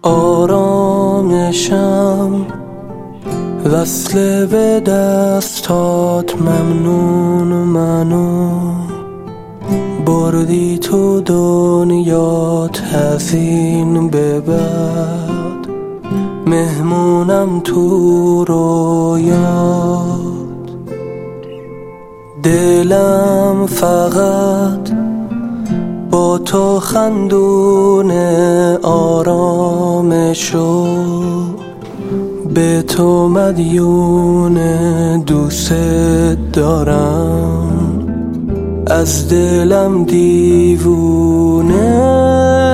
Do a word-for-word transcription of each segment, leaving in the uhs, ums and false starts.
آرامشم وصله به دستات، ممنون منو بردی تو دنیات حزین به بعد، مهمونم تو رویات. دلم فقط با تو خندونه، آرامشو به تو مدیونه، دوست دارم از دلم دیوونه.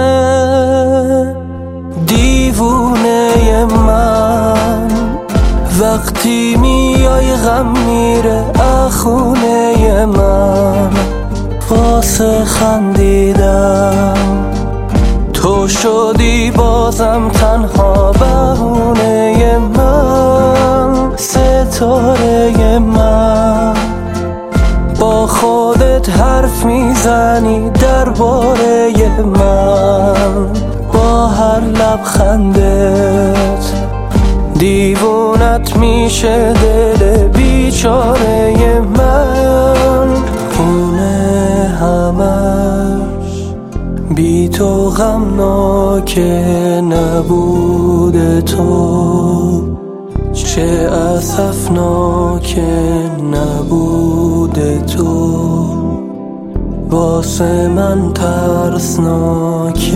دیوونه من وقتی میای غم میره اخونه من، واسه خندیدم تو شدی بازم تنها بهونه من. ستاره من با خودت حرف میزنی درباره من، با هر لبخندت دیوونت میشه دل بیچاره من. خونه همش بی تو غمناکه، نبود تو چه اسفناکه، نبود تو واسه من ترسناکه.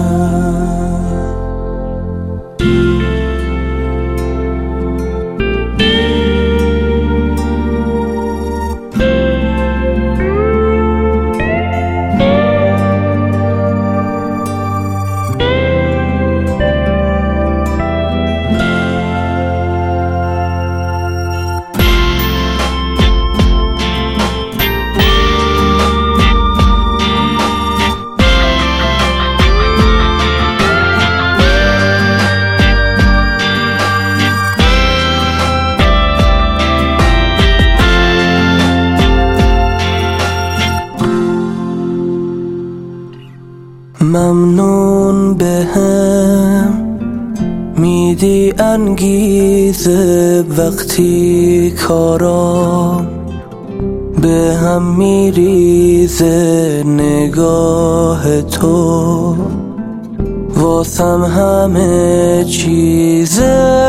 ممنون بهم میدی انگیزه، وقتی کارام به هم میریزه، نگاه تو واسم همه چیزه.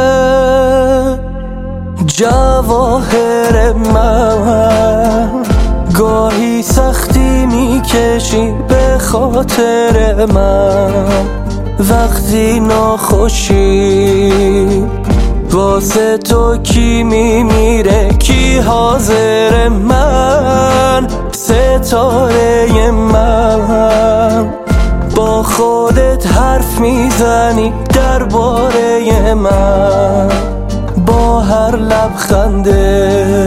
جواهر من گاهی سختی میکشی به خاطر من، وقتی ناخوشی واسه تو کی میمیره کی حاضر من. ستاره من با خودت حرف میزنی درباره من، با هر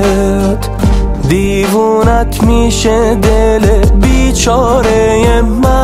لبخندت دیوونت میشه دل بیچاره من.